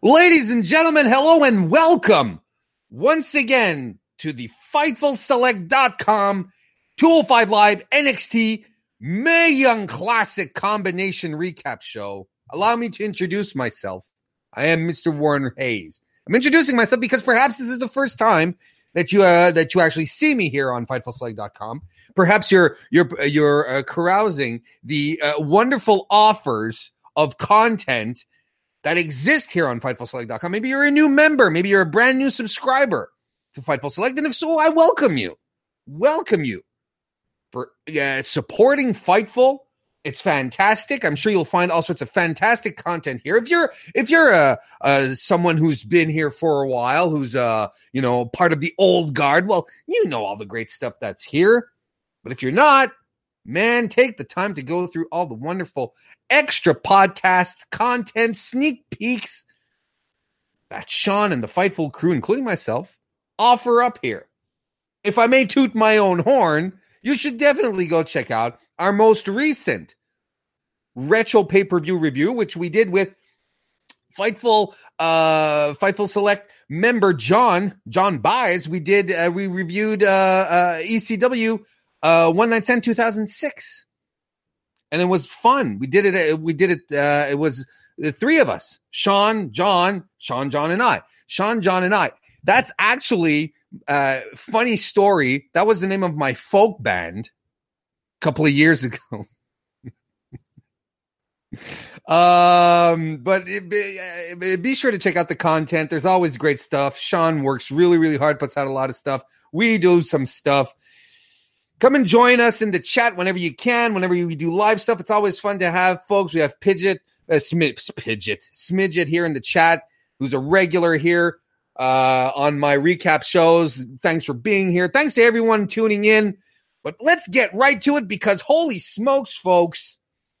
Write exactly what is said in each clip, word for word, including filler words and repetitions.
Ladies and gentlemen, hello and welcome once again to the Fightful Select dot com two oh five Live N X T Mae Young Classic Combination Recap Show. Allow me to introduce myself. I am Mister Warren Hayes. I'm introducing myself because perhaps this is the first time that you uh, that you actually see me here on Fightful Select dot com. Perhaps you're you're you're uh, carousing the uh, wonderful offers of content that exist here on Fightful Select dot com. Maybe you're a new member. Maybe you're a brand new subscriber to Fightful Select. And if so, I welcome you. Welcome you for uh, supporting Fightful. It's fantastic. I'm sure you'll find all sorts of fantastic content here. If you're if you're uh, uh, someone who's been here for a while, who's uh you know part of the old guard, well, you know all the great stuff that's here. But if you're not, man, take the time to go through all the wonderful extra podcasts, content, sneak peeks that Sean and the Fightful crew, including myself, offer up here. If I may toot my own horn, you should definitely go check out our most recent retro pay-per-view review, which we did with Fightful uh, Fightful Select member John, John Baez. We did, uh, we reviewed uh, uh, E C W uh, One Night Stand two thousand six. And it was fun. We did it. We did it. Uh, it was the three of us: Sean, John, Sean, John, and I. Sean, John, and I. That's actually a uh, funny story. That was the name of my folk band a couple of years ago. um, but it, it, be sure to check out the content. There's always great stuff. Sean works really, really hard. Puts out a lot of stuff. We do some stuff. Come and join us in the chat whenever you can, whenever we do live stuff. It's always fun to have folks. We have Pidget, uh, Smid, Pidget, Smidget here in the chat, who's a regular here uh, on my recap shows. Thanks for being here. Thanks to everyone tuning in. But let's get right to it because holy smokes, folks.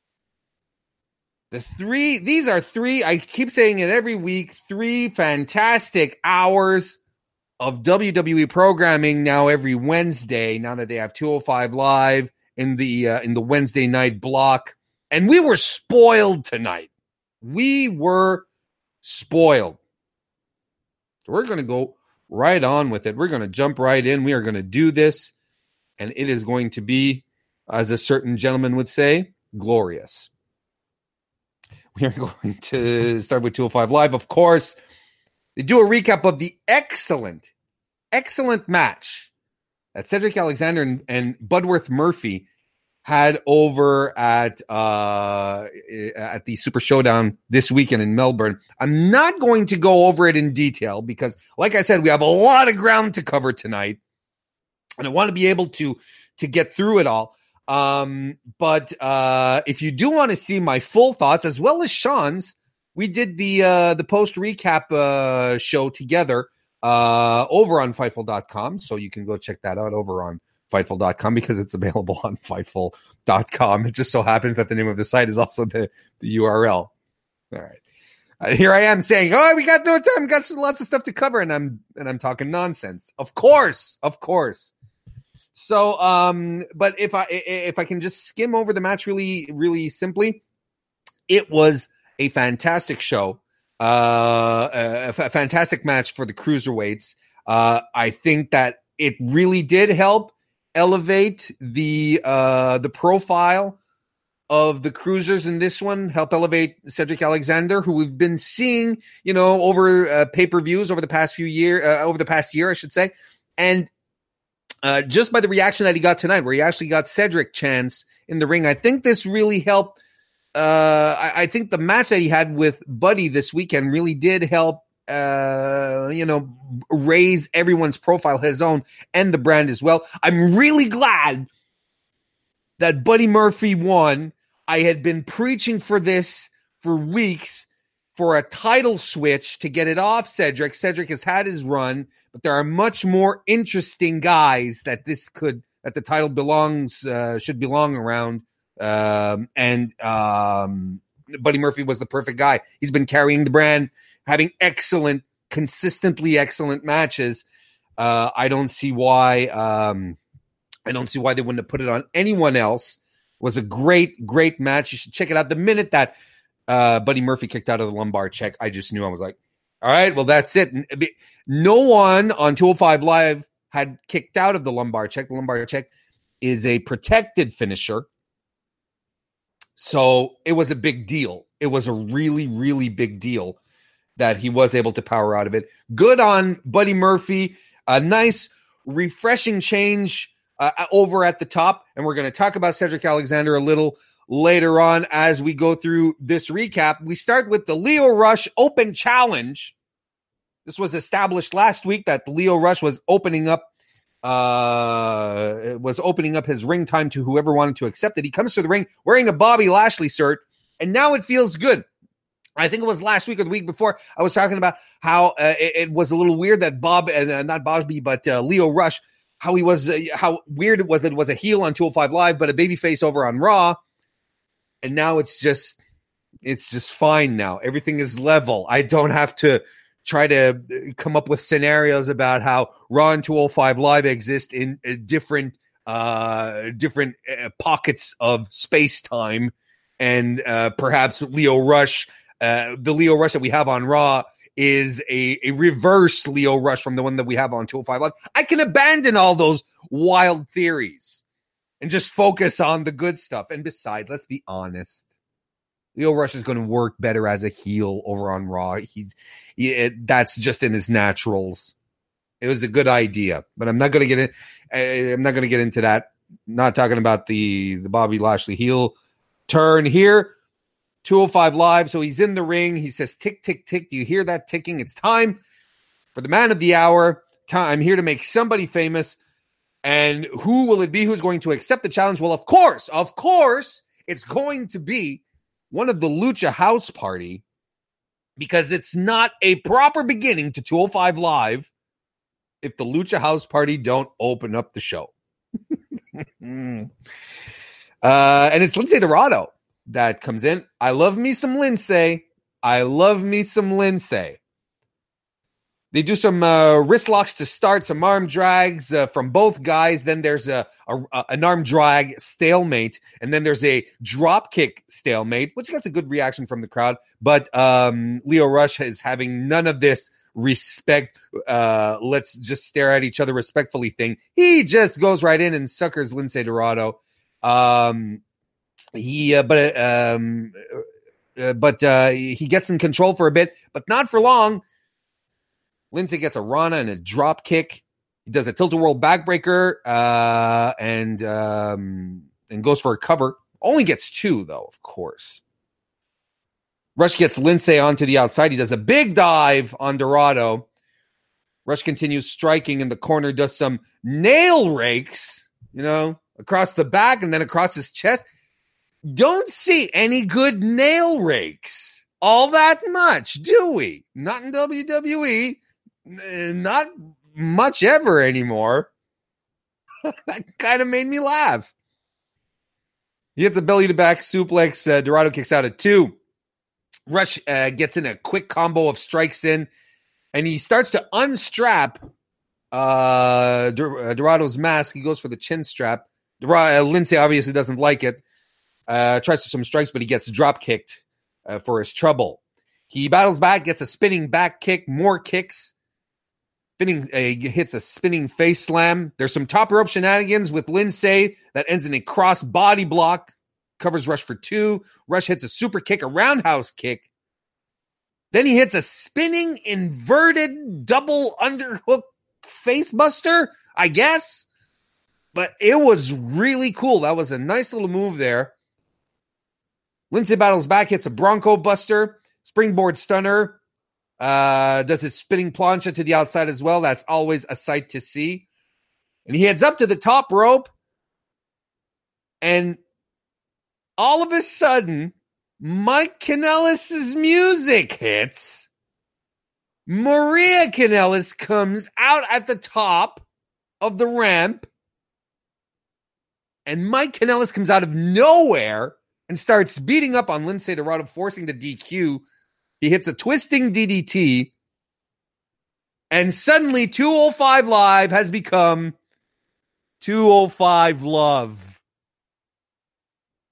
The three, these are three, I keep saying it every week, three fantastic hours of W W E programming now every Wednesday, now that they have two oh five Live in the uh, in the Wednesday night block. And we were spoiled tonight. We were spoiled. So we're going to go right on with it. We're going to jump right in. We are going to do this. And it is going to be, as a certain gentleman would say, glorious. We are going to start with two oh five Live, of course. They do a recap of the excellent, excellent match that Cedric Alexander and, and Budworth Murphy had over at uh, at the Super Showdown this weekend in Melbourne. I'm not going to go over it in detail because, like I said, we have a lot of ground to cover tonight, and I want to be able to to get through it all. Um, but uh, if you do want to see my full thoughts as well as Sean's, we did the uh, the post recap uh, show together uh, over on Fightful dot com, so you can go check that out over on Fightful dot com because it's available on Fightful dot com. It just so happens that the name of the site is also the, the U R L. All right, uh, here I am saying, "Oh, we got no time, got some, lots of stuff to cover," and I'm and I'm talking nonsense. Of course, of course. So, um, but if I if I can just skim over the match really, really simply, it was a fantastic show, uh, a, a fantastic match for the cruiserweights. Uh, I think that it really did help elevate the uh, the profile of the cruisers in this one. Help elevate Cedric Alexander, who we've been seeing, you know, over uh, pay per views over the past few year, uh, over the past year, I should say, and uh, just by the reaction that he got tonight, where he actually got Cedric chance in the ring, I think this really helped. Uh, I, I think the match that he had with Buddy this weekend really did help, uh, you know, raise everyone's profile, his own and the brand as well. I'm really glad that Buddy Murphy won. I had been preaching for this for weeks, for a title switch to get it off Cedric. Cedric has had his run, but there are much more interesting guys that this could, that the title belongs, uh, should belong around. Um, and, um, Buddy Murphy was the perfect guy. He's been carrying the brand, having excellent, consistently excellent matches. Uh, I don't see why, um, I don't see why they wouldn't have put it on anyone else. It was a great, great match. You should check it out. The minute that, uh, Buddy Murphy kicked out of the lumbar check, I just knew. I was like, All right, well, that's it. No one on two oh five Live had kicked out of the lumbar check. The lumbar check is a protected finisher. So it was a big deal. It was a really, really big deal that he was able to power out of it. Good on Buddy Murphy. A nice, refreshing change uh, over at the top. And we're going to talk about Cedric Alexander a little later on as we go through this recap. We start with the Lio Rush Open Challenge. This was established last week that Lio Rush was opening up uh, was opening up his ring time to whoever wanted to accept it. He comes to the ring wearing a Bobby Lashley shirt, and now it feels good. I think it was last week or the week before I was talking about how uh, it, it was a little weird that Bob, uh, not Bobby, but uh, Lio Rush, how he was, uh, how weird it was that it was a heel on two oh five Live, but a babyface over on Raw. And now it's just, it's just fine now. Everything is level. I don't have to try to come up with scenarios about how Raw and two oh five Live exist in uh, different, uh, different uh, pockets of space time. And uh, perhaps Lio Rush, uh, the Lio Rush that we have on Raw is a, a reverse Lio Rush from the one that we have on two oh five Live. I can abandon all those wild theories and just focus on the good stuff. And besides, let's be honest, Lio Rush is going to work better as a heel over on Raw. He's he, it, that's just in his naturals. It was a good idea, but I'm not going to get in. I'm not going to get into that. Not talking about the the Bobby Lashley heel turn here. two oh five Live. So he's in the ring. He says, "Tick, tick, tick." Do you hear that ticking? It's time for the man of the hour. Time. I'm here to make somebody famous. And who will it be? Who's going to accept the challenge? Well, of course, of course, it's going to be one of the Lucha House Party, because it's not a proper beginning to two oh five Live if the Lucha House Party don't open up the show. uh, and it's Lince Dorado that comes in. I love me some Lince. I love me some Lince. They do some uh, wrist locks to start, some arm drags uh, from both guys. Then there's a, a, a an arm drag stalemate, and then there's a drop kick stalemate, which gets a good reaction from the crowd. But um, Lio Rush is having none of this respect. Uh, let's just stare at each other respectfully thing. He just goes right in and suckers Lince Dorado. Um, he, uh, but um, uh, but uh, he gets in control for a bit, but not for long. Lince gets a Rana and a drop kick. He does a tilt-a-whirl backbreaker uh, and um, and goes for a cover. Only gets two, though, of course. Rush gets Lince onto the outside. He does a big dive on Dorado. Rush continues striking in the corner, does some nail rakes, you know, across the back and then across his chest. Don't see any good nail rakes all that much, do we? Not in W W E. Not much ever anymore. That kind of made me laugh. He hits a belly to back suplex. Uh, Dorado kicks out at two. Rush uh, gets in a quick combo of strikes in, and he starts to unstrap uh, Dor- Dorado's mask. He goes for the chin strap. Dor- uh, Lince obviously doesn't like it. Uh, tries for some strikes, but he gets drop kicked uh, for his trouble. He battles back, gets a spinning back kick, more kicks. Spinning, uh, hits a spinning face slam. There's some top rope shenanigans with Lince that ends in a cross body block. Covers Rush for two. Rush hits a super kick, a roundhouse kick. Then he hits a spinning inverted double underhook face buster, I guess. But it was really cool. That was a nice little move there. Lince battles back, hits a Bronco Buster, springboard stunner. Uh, does his spinning plancha to the outside as well. That's always a sight to see. And he heads up to the top rope. And all of a sudden, Mike Kanellis' music hits. Maria Kanellis comes out at the top of the ramp. And Mike Kanellis comes out of nowhere and starts beating up on Lince Dorado, forcing the D Q. He hits a twisting D D T, and suddenly two oh five Live has become two oh five Love.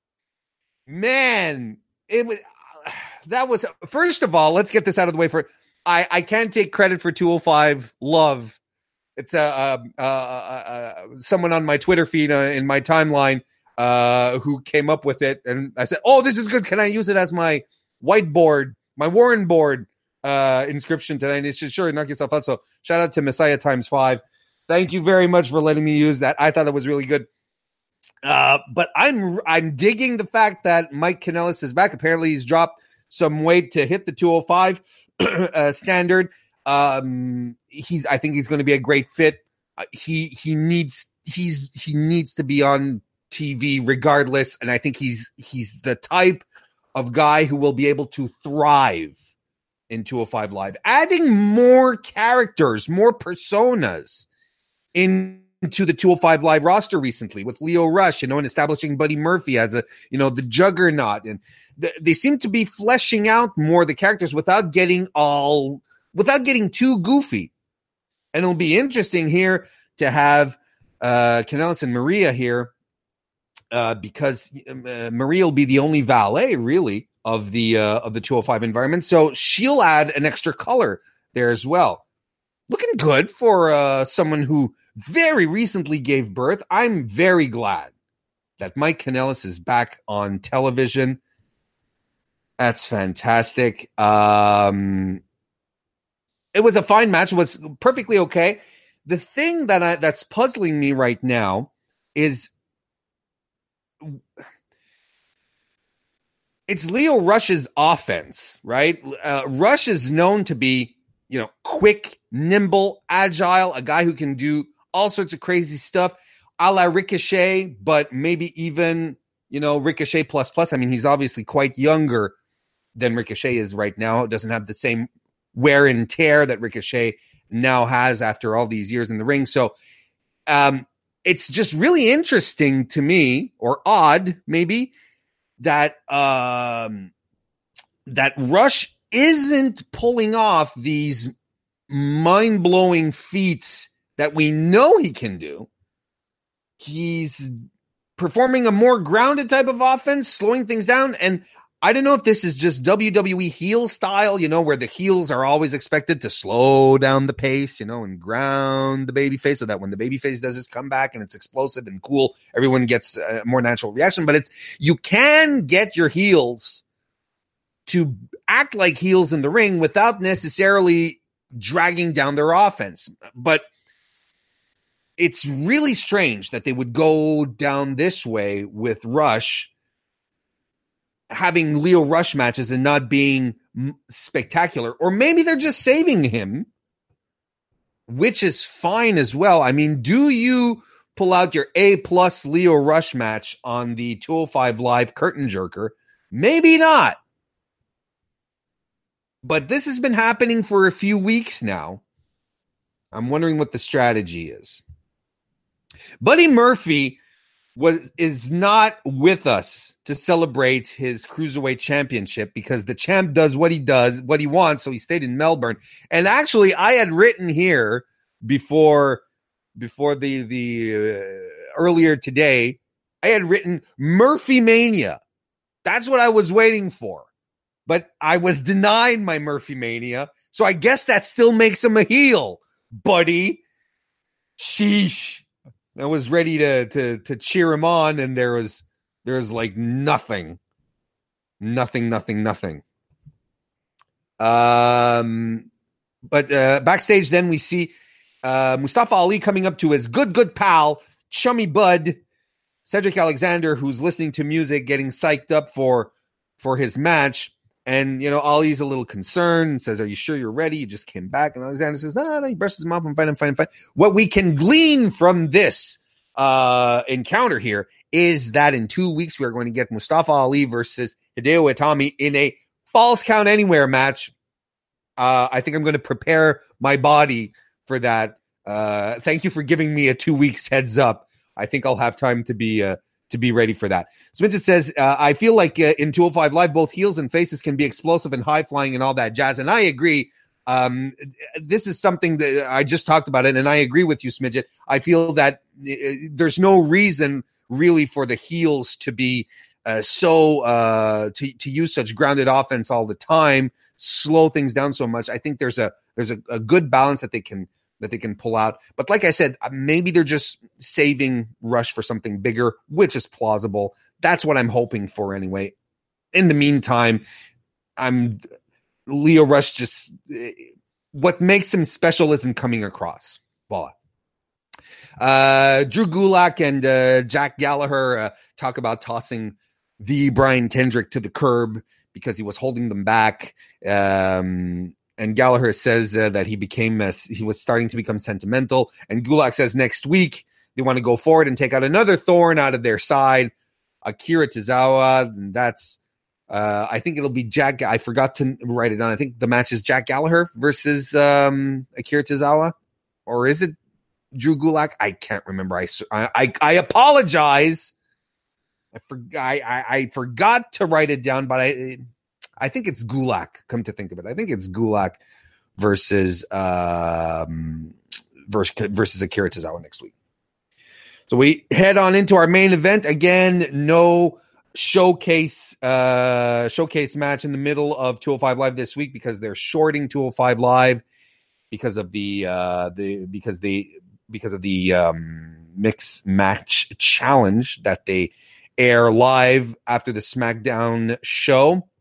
Man, it was that was first of all, let's get this out of the way for I, I can't take credit for two oh five Love. It's a uh, uh, uh, uh, someone on my Twitter feed uh, in my timeline uh, who came up with it, and I said, "Oh, this is good. Can I use it as my whiteboard, my Warren board uh, inscription today?" And it's just sure, knock yourself out. So shout out to Messiah times five. Thank you very much for letting me use that. I thought it was really good. Uh, but I'm I'm digging the fact that Mike Kanellis is back. Apparently, he's dropped some weight to hit the two oh five uh, standard. Um, he's I think he's going to be a great fit. Uh, he he needs he's he needs to be on T V regardless, and I think he's he's the type of guy who will be able to thrive in two oh five Live. Adding more characters, more personas into the two oh five Live roster recently with Lio Rush, you know, and establishing Buddy Murphy as a, you know, the juggernaut. And th- they seem to be fleshing out more the characters without getting all, without getting too goofy. And it'll be interesting here to have uh, Kanellis and Maria here uh, because uh, Maria will be the only valet, really, of the uh, of the two oh five environment. So she'll add an extra color there as well. Looking good for uh, someone who very recently gave birth. I'm very glad that Mike Kanellis is back on television. That's fantastic. Um, it was a fine match. It was perfectly okay. The thing that I, that's puzzling me right now is it's Lio Rush's offense, right? Uh, Rush is known to be, you know, quick, nimble, agile, a guy who can do all sorts of crazy stuff, a la Ricochet, but maybe even, you know, Ricochet plus plus. I mean, he's obviously quite younger than Ricochet is right now. Doesn't have the same wear and tear that Ricochet now has after all these years in the ring. So um, it's just really interesting to me, or odd maybe, that um, that Rush isn't pulling off these mind-blowing feats that we know he can do. He's performing a more grounded type of offense, slowing things down. And I don't know if this is just W W E heel style, you know, where the heels are always expected to slow down the pace, you know, and ground the babyface so that when the babyface does his comeback and it's explosive and cool, everyone gets a more natural reaction. But it's, you can get your heels to act like heels in the ring without necessarily dragging down their offense. But it's really strange that they would go down this way with Rush, having Lio Rush matches and not being spectacular. Or maybe they're just saving him, which is fine as well. I mean, do you pull out your A plus Lio Rush match on the two oh five Live curtain jerker? Maybe not. But this has been happening for a few weeks now. I'm wondering what the strategy is. Buddy Murphy was is not with us to celebrate his Cruiserweight Championship because the champ does what he does, what he wants, so he stayed in Melbourne. And actually, I had written here before before the the uh, earlier today, I had written Murphy Mania. That's what I was waiting for. But I was denied my Murphy Mania, so I guess that still makes him a heel, buddy. Sheesh. I was ready to to to cheer him on, and there was there was like nothing, nothing, nothing, nothing. Um, but uh, backstage, then we see uh, Mustafa Ali coming up to his good good pal, chummy bud, Cedric Alexander, who's listening to music, getting psyched up for for his match. And, you know, Ali's a little concerned and says, "Are you sure you're ready? You just came back." And Alexander says, no, no, he brushes him off. I'm fine, I'm fine, I'm fine. What we can glean from this uh, encounter here is that in two weeks, we are going to get Mustafa Ali versus Hideo Itami in a Falls Count Anywhere match. Uh, I think I'm going to prepare my body for that. Uh, thank you for giving me a two weeks heads up. I think I'll have time to be uh, to be ready for that. Smidget says, uh, I feel like uh, in two oh five Live, both heels and faces can be explosive and high flying and all that jazz. And I agree. Um, this is something that I just talked about it. And I agree with you, Smidget. I feel that uh, there's no reason really for the heels to be uh, so, uh, to, to use such grounded offense all the time, slow things down so much. I think there's a there's a, a good balance that they can that they can pull out. But like I said, maybe they're just saving Rush for something bigger, which is plausible. That's what I'm hoping for anyway. In the meantime, I'm Lio Rush just what makes him special isn't coming across. Voila. Uh, Drew Gulak and uh, Jack Gallagher uh, talk about tossing the Brian Kendrick to the curb because he was holding them back. Um, and Gallagher says uh, that he became uh, he was starting to become sentimental. And Gulak says next week they want to go forward and take out another thorn out of their side, Akira Tozawa. And that's uh, I think it'll be Jack. I forgot to write it down. I think the match is Jack Gallagher versus um, Akira Tozawa, or is it Drew Gulak? I can't remember. I I, I apologize. I forgot. I, I, I forgot to write it down, but I I think it's Gulak. Come to think of it, I think it's Gulak versus um versus versus Akira Tozawa next week. So we head on into our main event again. No showcase uh showcase match in the middle of two oh five Live this week because they're shorting two oh five Live because of the uh the because they because of the um mix match challenge that they air live after the SmackDown show.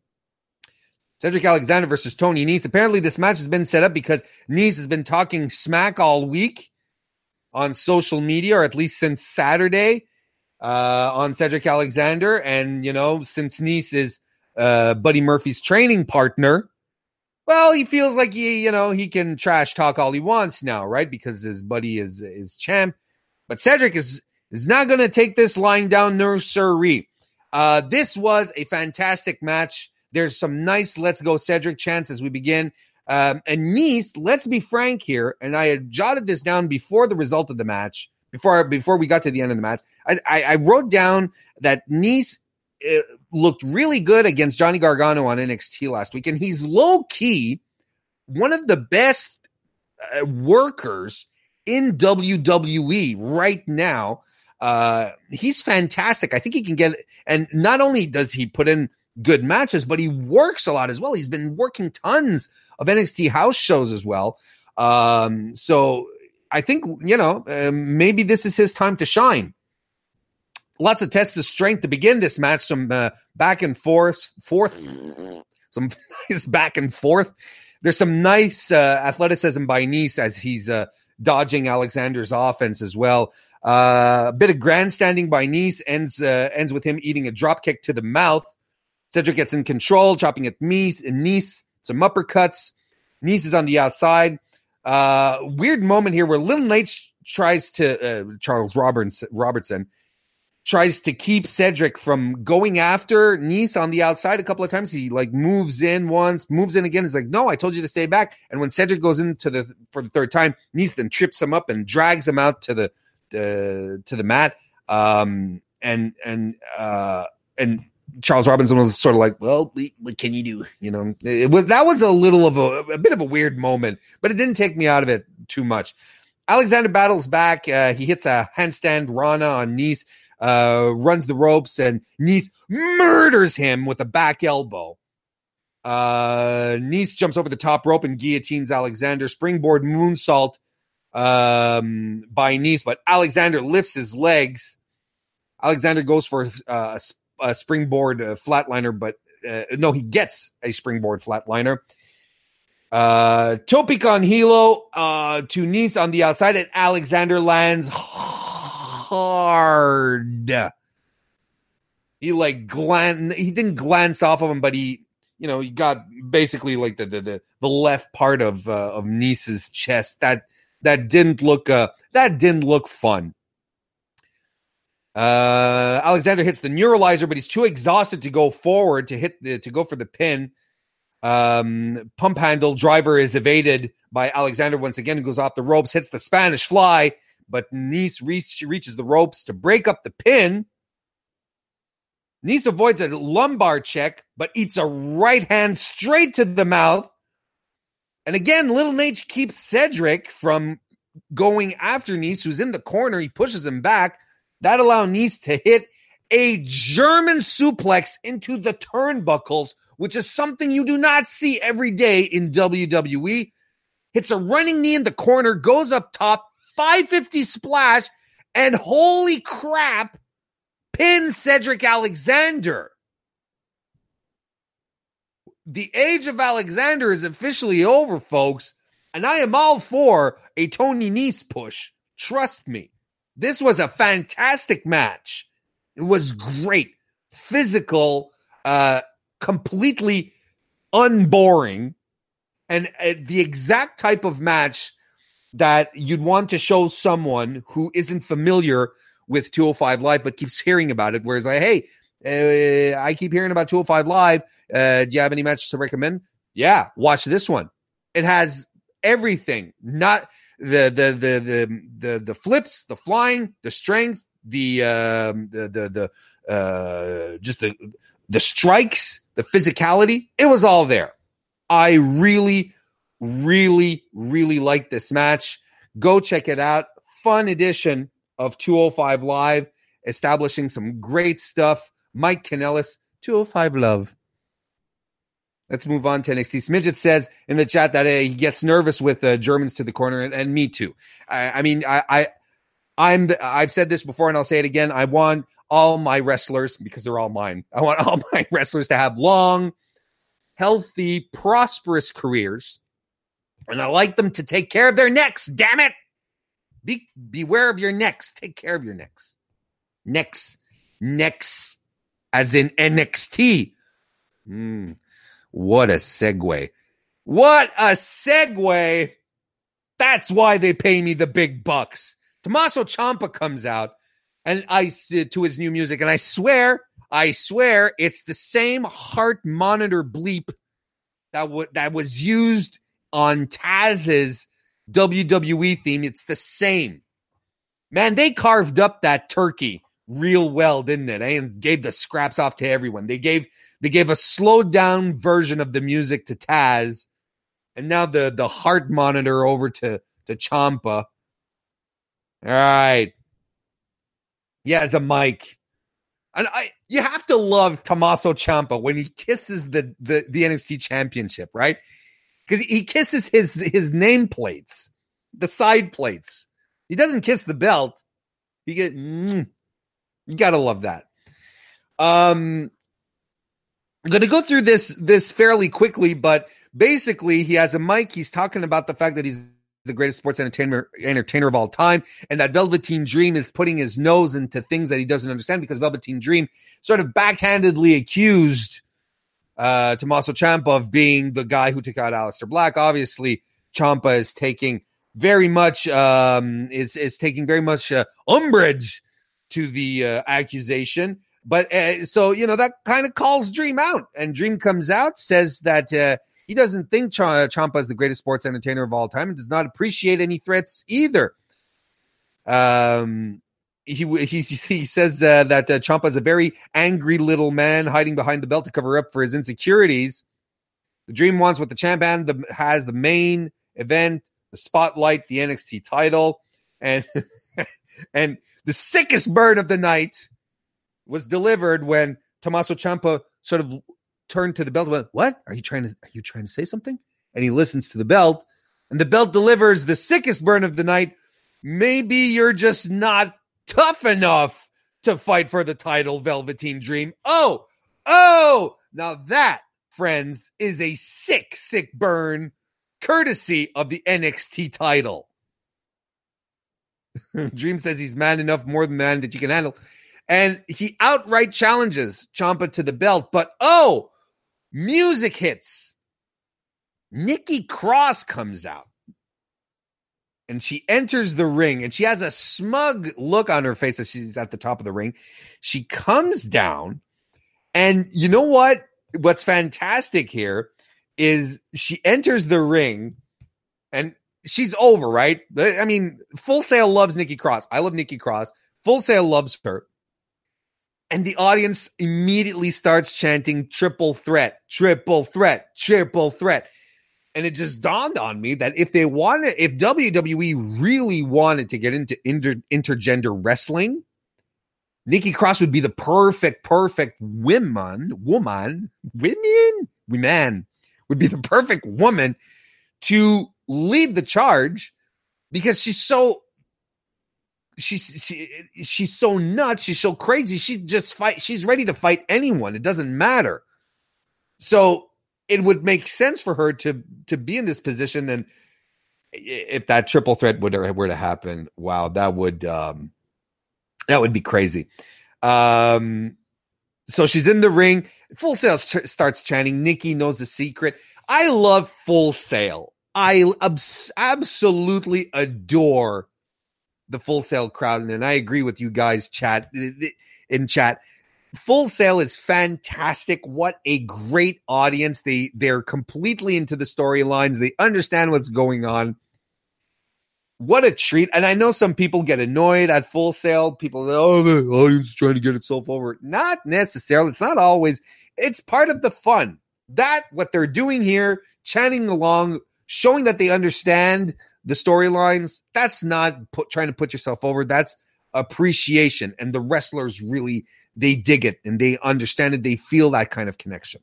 Cedric Alexander versus Tony Nese. Apparently this match has been set up because Nese has been talking smack all week on social media, or at least since Saturday, uh, on Cedric Alexander. And, you know, since Nese is uh, Buddy Murphy's training partner, well, he feels like he, you know, he can trash talk all he wants now, right? Because his buddy is is champ. But Cedric is is not going to take this lying down, no sirree. Uh, this was a fantastic match. There's some nice let's go Cedric chants as we begin. Um, and Nese, let's be frank here, and I had jotted this down before the result of the match, before before we got to the end of the match. I, I, I wrote down that Nese uh, looked really good against Johnny Gargano on N X T last week, and he's low-key one of the best uh, workers in W W E right now. Uh, he's fantastic. I think he can get, and not only does he put in good matches, but he works a lot as well. He's been working tons of N X T house shows as well. Um, so I think, you know, uh, maybe this is his time to shine. Lots of tests of strength to begin this match. Some uh, back and forth, forth, some nice back and forth. There's some nice uh, athleticism by Nese as he's uh, dodging Alexander's offense as well. Uh, a bit of grandstanding by Nese ends uh, ends with him eating a drop kick to the mouth. Cedric gets in control, chopping at Nese, and Nese, some uppercuts. Nese is on the outside. Uh, weird moment here where Little Nate tries to, uh, Charles Roberts, Robertson, tries to keep Cedric from going after Nese on the outside a couple of times. He like moves in once, moves in again. He's like, no, I told you to stay back. And when Cedric goes into the, for the third time, Nese then trips him up and drags him out to the, uh, to the mat. Um, and, and, uh, and, Charles Robinson was sort of like, well, what can you do? You know, it was, that was a little of a, a bit of a weird moment, but it didn't take me out of it too much. Alexander battles back. Uh, he hits a handstand Rana on Nese, uh, runs the ropes, and Nese murders him with a back elbow. Uh, Nese jumps over the top rope and guillotines Alexander. Springboard moonsault um, by Nese, but Alexander lifts his legs. Alexander goes for uh, a a springboard uh, flatliner, but uh, no, he gets a springboard flatliner. Uh, Topic on Hilo uh, to Nese on the outside, and Alexander lands hard. He like glan- he didn't glance off of him, but he, you know, he got basically like the the the, the left part of uh, of Nese's chest. That that didn't look uh, that didn't look fun. Uh, Alexander hits the neuralizer, but he's too exhausted to go forward to hit the, to go for the pin. Um, pump handle driver is evaded by Alexander once again, goes off the ropes, hits the Spanish fly, but Nese reach, reaches the ropes to break up the pin. Nese avoids a lumbar check, but eats a right hand straight to the mouth. And again, Little Nate keeps Cedric from going after Nese, who's in the corner. He pushes him back. That allowed Nese to hit a German suplex into the turnbuckles which is something you do not see every day in W W E. Hits a running knee in the corner, goes up top, five fifty splash, and holy crap, pins Cedric Alexander. The age of Alexander is officially over, folks, and I am all for a Tony Nese push. Trust me. This was a fantastic match. It was great. Physical, uh, completely unboring, and uh, the exact type of match that you'd want to show someone who isn't familiar with two oh five Live but keeps hearing about it, whereas like, hey, uh, I keep hearing about two oh five Live. Uh, do you have any matches to recommend? Yeah, watch this one. It has everything. Not the the the the the, the flips, the flying, the strength, the um, the the the uh, just the the strikes, the physicality. It was all there. I really, really, really like this match. Go check it out. Fun edition of two oh five Live, establishing some great stuff. Mike Kanellis, two oh five Love. Let's move on to N X T. Smidget says in the chat that uh, he gets nervous with uh, Germans to the corner, and, and me too. I, I mean, I, I, I'm. The, I've said this before, and I'll say it again. I want all my wrestlers, because they're all mine. I want all my wrestlers to have long, healthy, prosperous careers, and I like them to take care of their necks. Damn it! Be beware of your necks. Take care of your necks. Necks, necks, as in N X T. Hmm. What a segue. What a segue. That's why they pay me the big bucks. Tommaso Ciampa comes out and I to his new music, and I swear, I swear it's the same heart monitor bleep that, w- that was used on Taz's W W E theme. It's the same. Man, they carved up that turkey real well, didn't they? And gave the scraps off to everyone. They gave They gave a slowed down version of the music to Taz, and now the, the heart monitor over to, to Ciampa. All right. Yeah, as a mic. And I you have to love Tommaso Ciampa when he kisses the, the, the N X T championship, right? Because he kisses his, his nameplates, the side plates. He doesn't kiss the belt. You get, mm, you got to love that. Um, I'm going to go through this this fairly quickly, but basically he has a mic. He's talking about the fact that he's the greatest sports entertainer entertainer of all time, and that Velveteen Dream is putting his nose into things that he doesn't understand, because Velveteen Dream sort of backhandedly accused uh, Tommaso Ciampa of being the guy who took out Aleister Black. Obviously, Ciampa is taking very much um, is is taking very much uh, umbrage to the uh, accusation. But uh, so, you know, that kind of calls Dream out, and Dream comes out, says that uh, he doesn't think Ch- Ciampa is the greatest sports entertainer of all time, and does not appreciate any threats either. Um, he he, he says uh, that uh, Ciampa is a very angry little man hiding behind the belt to cover up for his insecurities. The Dream wants what the champ and the, has the main event, the spotlight, the N X T title, and and the sickest burn of the night was delivered when Tommaso Ciampa sort of turned to the belt and went, "What? Are you trying to are you trying to say something?" And he listens to the belt, and the belt delivers the sickest burn of the night. Maybe you're just not tough enough to fight for the title, Velveteen Dream. Oh, oh, now that, friends, is a sick, sick burn, courtesy of the N X T title. Dream says he's man enough, more than man that you can handle. And he outright challenges Ciampa to the belt. But, oh, music hits. Nikki Cross comes out. And she enters the ring. And she has a smug look on her face as she's at the top of the ring. She comes down. And you know what? What's fantastic here is she enters the ring. And she's over, right? I mean, Full Sail loves Nikki Cross. I love Nikki Cross. Full Sail loves her. And the audience immediately starts chanting triple threat, triple threat, triple threat. And it just dawned on me that if they wanted, if W W E really wanted to get into inter, intergender wrestling, Nikki Cross would be the perfect, perfect woman, woman, women, women would be the perfect woman to lead the charge because she's so, she's, she, she's so nuts. She's so crazy. She just fight. She's ready to fight anyone. It doesn't matter. So it would make sense for her to, to be in this position. And if that triple threat would, were to happen, wow, that would, um, that would be crazy. Um, so she's in the ring. Full Sail ch- starts chanting. Nikki knows the secret. I love Full Sail. I abs- absolutely adore the Full Sail crowd. And I agree with you guys chat in chat. Full Sail is fantastic. What a great audience. They, they're completely into the storylines. They understand what's going on. What a treat. And I know some people get annoyed at Full Sail. People, oh, the audience is trying to get itself over. Not necessarily. It's not always. It's part of the fun. That, what they're doing here, chanting along, showing that they understand the storylines, that's not put, trying to put yourself over. That's appreciation. And the wrestlers really, they dig it and they understand it. They feel that kind of connection.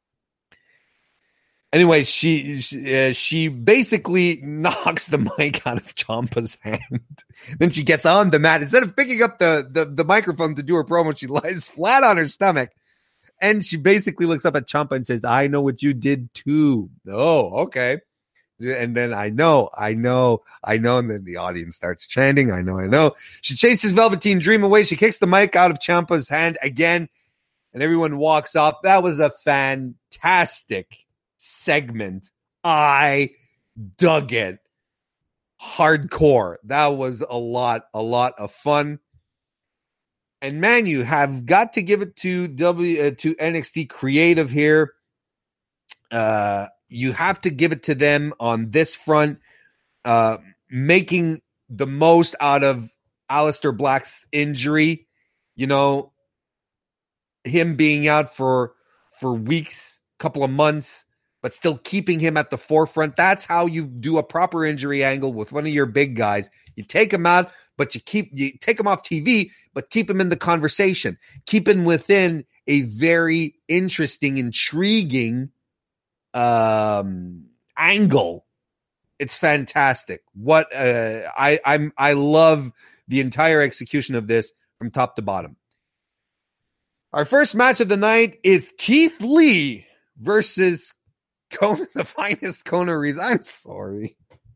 Anyway, she she, uh, she basically knocks the mic out of Ciampa's hand. Then she gets on the mat. Instead of picking up the, the, the microphone to do her promo, she lies flat on her stomach. And she basically looks up at Ciampa and says, I know what you did too. Oh, okay. And then I know, I know, I know. And then the audience starts chanting. I know, I know. She chases Velveteen Dream away. She kicks the mic out of Ciampa's hand again. And everyone walks off. That was a fantastic segment. I dug it. Hardcore. That was a lot, a lot of fun. And man, you have got to give it to W uh, to N X T Creative here. Uh, you have to give it to them on this front, uh, making the most out of Aleister Black's injury. You know, him being out for for weeks, couple of months, but still keeping him at the forefront. That's how you do a proper injury angle with one of your big guys. You take him out, but you keep you take him off T V, but keep him in the conversation. Keep him within a very interesting, intriguing um, angle. It's fantastic. What uh, I I'm I love the entire execution of this from top to bottom. Our first match of the night is Keith Lee versus Kona, the finest Kona Reeves. I'm sorry.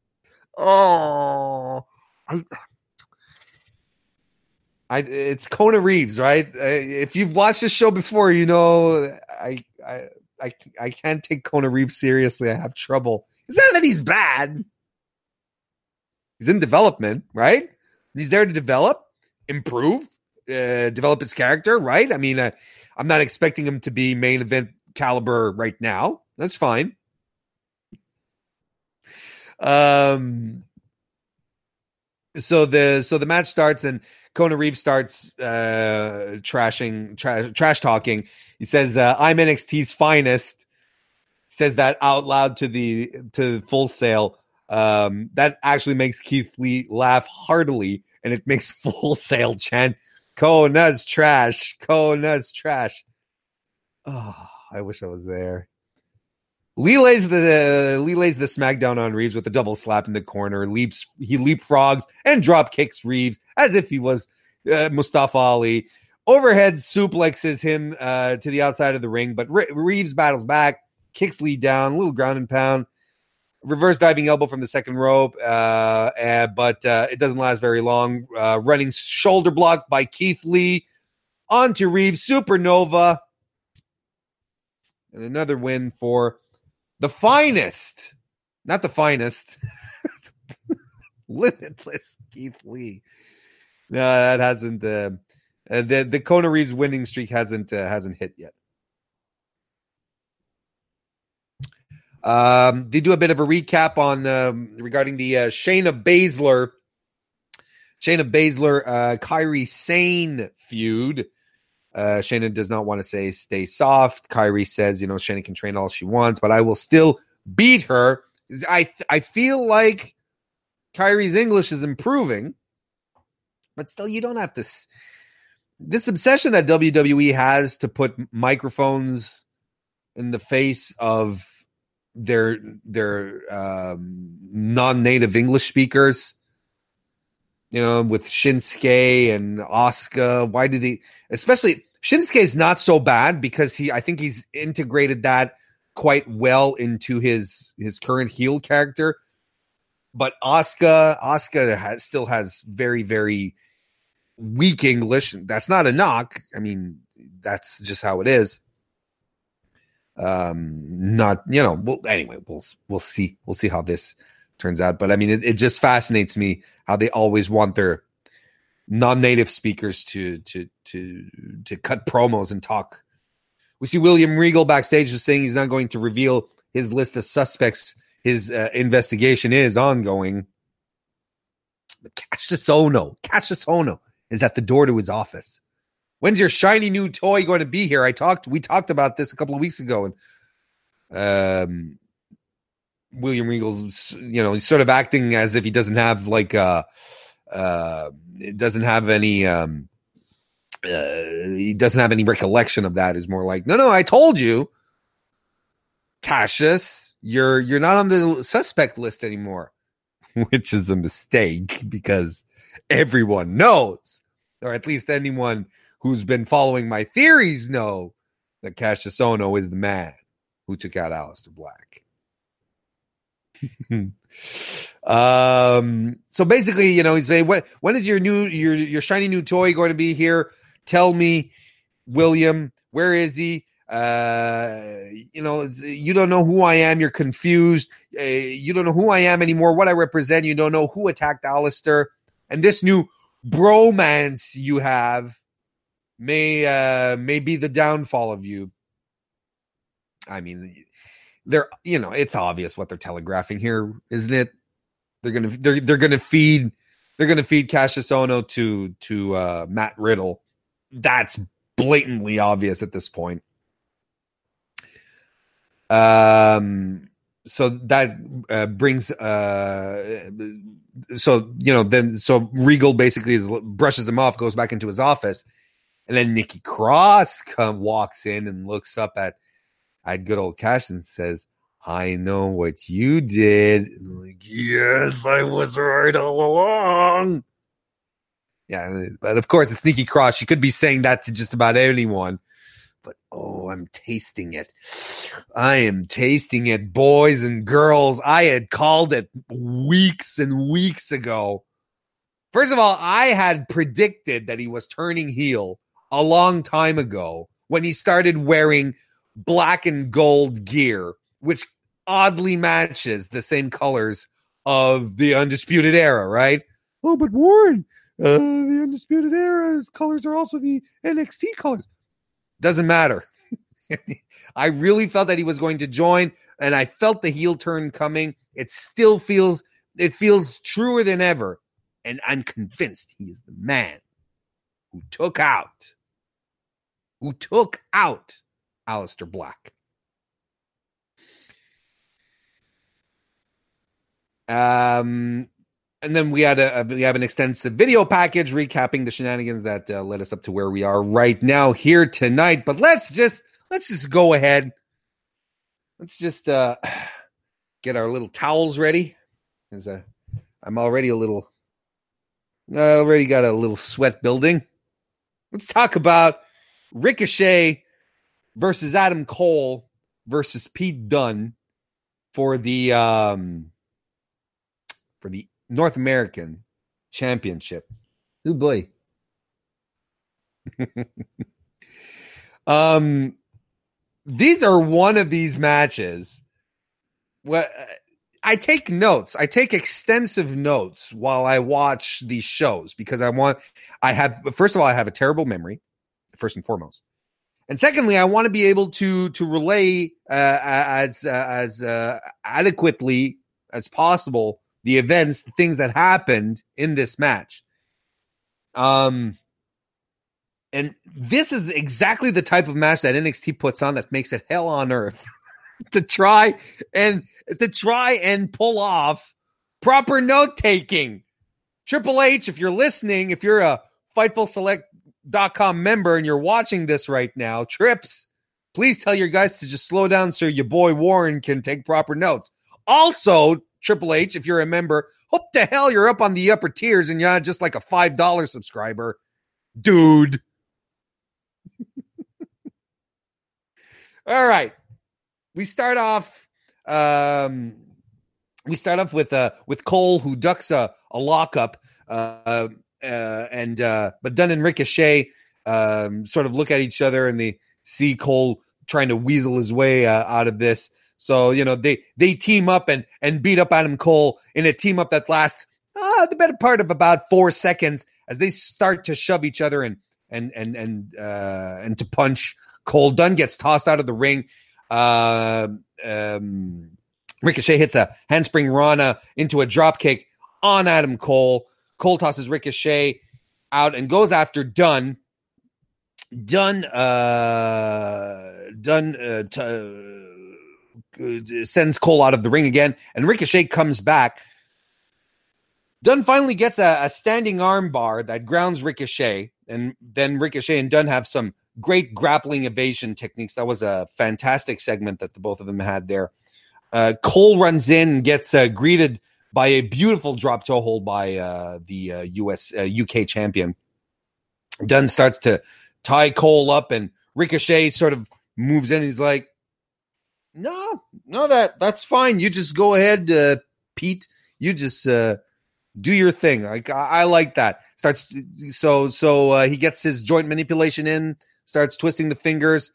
Oh, I, I, it's Kona Reeves, right? Uh, if you've watched this show before, you know I, I, I, I can't take Kona Reeves seriously. I have trouble. It's not that he's bad. He's in development, right? He's there to develop, improve, uh, develop his character, right? I mean, uh, I'm not expecting him to be main event caliber right now. That's fine. Um. So the so the match starts and Kona Reeves starts uh, trashing, tra- trash talking. He says, uh, "I'm N X T's finest." Says that out loud to the to Full Sail. Um, that actually makes Keith Lee laugh heartily, and it makes Full Sail chant, "Kona's trash, Kona's trash." Oh, I wish I was there. Lee lays the uh, Lee lays the smackdown on Reeves with a double slap in the corner. Leaps he leapfrogs and drop kicks Reeves as if he was uh, Mustafa Ali. Overhead suplexes him uh, to the outside of the ring, but Re- Reeves battles back, kicks Lee down, a little ground and pound, reverse diving elbow from the second rope, uh, uh, but uh, it doesn't last very long. Uh, running shoulder block by Keith Lee onto Reeves, supernova, and another win for the finest, not the finest, limitless Keith Lee. No, that hasn't. Uh, uh, the the Kona Reeves winning streak hasn't uh, hasn't hit yet. Um, they do a bit of a recap on um, regarding the uh, Shayna Baszler, Shayna Baszler, uh, Kairi Sane feud. Uh, Shayna does not want to say stay soft. Kairi says, you know, Shayna can train all she wants, but I will still beat her. I I feel like Kairi's English is improving, but still, you don't have to. this obsession that W W E has to put microphones in the face of their their um, non-native English speakers, you know, with Shinsuke and Asuka. Why do they, especially Shinsuke is not so bad because he, I think he's integrated that quite well into his his current heel character. But Asuka, Asuka has, still has very, very weak English. That's not a knock. I mean, that's just how it is. Um, not, you know, well, anyway, we'll, we'll see. We'll see how this turns out. But I mean, it, it just fascinates me how they always want their non-native speakers to, to, to, to cut promos and talk. We see William Regal backstage just saying he's not going to reveal his list of suspects. His uh, investigation is ongoing. But Cassius Ohno, Cassius Ohno is at the door to his office. When's your shiny new toy going to be here? I talked, we talked about this a couple of weeks ago, and um, William Regal's, you know, he's sort of acting as if he doesn't have like, uh, uh, it doesn't have any, um, uh, he doesn't have any recollection of that. Is more like, no, no, I told you, Cassius, you're you're not on the suspect list anymore, which is a mistake because everyone knows, or at least anyone who's been following my theories know that Cassius Ohno is the man who took out Aleister Black. um. So basically, you know, he's saying, when, when is your new your your shiny new toy going to be here? Tell me, William, where is he? Uh, you know, you don't know who I am. You're confused. Uh, you don't know who I am anymore, what I represent. You don't know who attacked Aleister. And this new bromance you have may uh, may be the downfall of you. I mean, they're, you know, it's obvious what they're telegraphing here, isn't it? They're gonna they're they're gonna feed they're gonna feed Cassius Ohno to to uh, Matt Riddle. That's blatantly obvious at this point. Um, so that uh, brings, uh, so, you know, then, so Regal basically is, brushes him off, goes back into his office, and then Nikki Cross come, walks in and looks up at, at good old Cash and says, I know what you did. And I'm like, yes, I was right all along. Yeah, but of course it's Nikki Cross. She could be saying that to just about anyone. But, oh, I'm tasting it. I am tasting it, boys and girls. I had called it weeks and weeks ago. First of all, I had predicted that he was turning heel a long time ago when he started wearing black and gold gear, which oddly matches the same colors of the Undisputed Era, right? Oh, but Warren, uh, the Undisputed Era's colors are also the N X T colors. Doesn't matter. I really felt that he was going to join, and I felt the heel turn coming. It still feels, it feels truer than ever. And I'm convinced he is the man who took out, who took out Aleister Black. Um, and then we had a, a we have an extensive video package recapping the shenanigans that uh, led us up to where we are right now here tonight. But let's just let's just go ahead. Let's just uh, get our little towels ready. As uh, I'm already a little, I already got a little sweat building. Let's talk about Ricochet versus Adam Cole versus Pete Dunne for the um for the North American Championship. Oh boy. um, these are one of these matches. Well, I take notes. I take extensive notes while I watch these shows because I want, I have, first of all, I have a terrible memory, first and foremost. And secondly, I want to be able to, to relay uh, as, uh, as uh, adequately as possible the events, the things that happened in this match. Um, and this is exactly the type of match that N X T puts on that makes it hell on earth to try and to try and pull off proper note taking. Triple H, if you're listening, if you're a Fightful Select dot com member and you're watching this right now, Trips, please tell your guys to just slow down so your boy Warren can take proper notes. Also, Triple H, if you're a member, hope to hell you're up on the upper tiers and you're not just like a five dollars subscriber. Dude. All right. We start off um, we start off with uh, with Cole, who ducks a, a lockup, uh, uh, and uh, but Dunn and Ricochet um, sort of look at each other and they see Cole trying to weasel his way uh, out of this. So, you know, they they team up and and beat up Adam Cole in a team up that lasts uh, the better part of about four seconds as they start to shove each other and and and and uh, and to punch Cole. Dunn gets tossed out of the ring. Uh, um, Ricochet hits a handspring Rana into a drop kick on Adam Cole. Cole tosses Ricochet out and goes after Dunn. Dunn, uh, Dunn uh, t- uh, sends Cole out of the ring again, and Ricochet comes back. Dunn finally gets a, a standing arm bar that grounds Ricochet, and then Ricochet and Dunn have some great grappling evasion techniques. That was a fantastic segment that the both of them had there. Uh, Cole runs in and gets uh, greeted by a beautiful drop toe hold by uh, the uh, U S uh, U K champion. Dunn starts to tie Cole up, and Ricochet sort of moves in. He's like, "No, no, that that's fine. You just go ahead, uh, Pete. You just uh, do your thing. Like I, I like that." Starts so so uh, he gets his joint manipulation in. Starts twisting the fingers.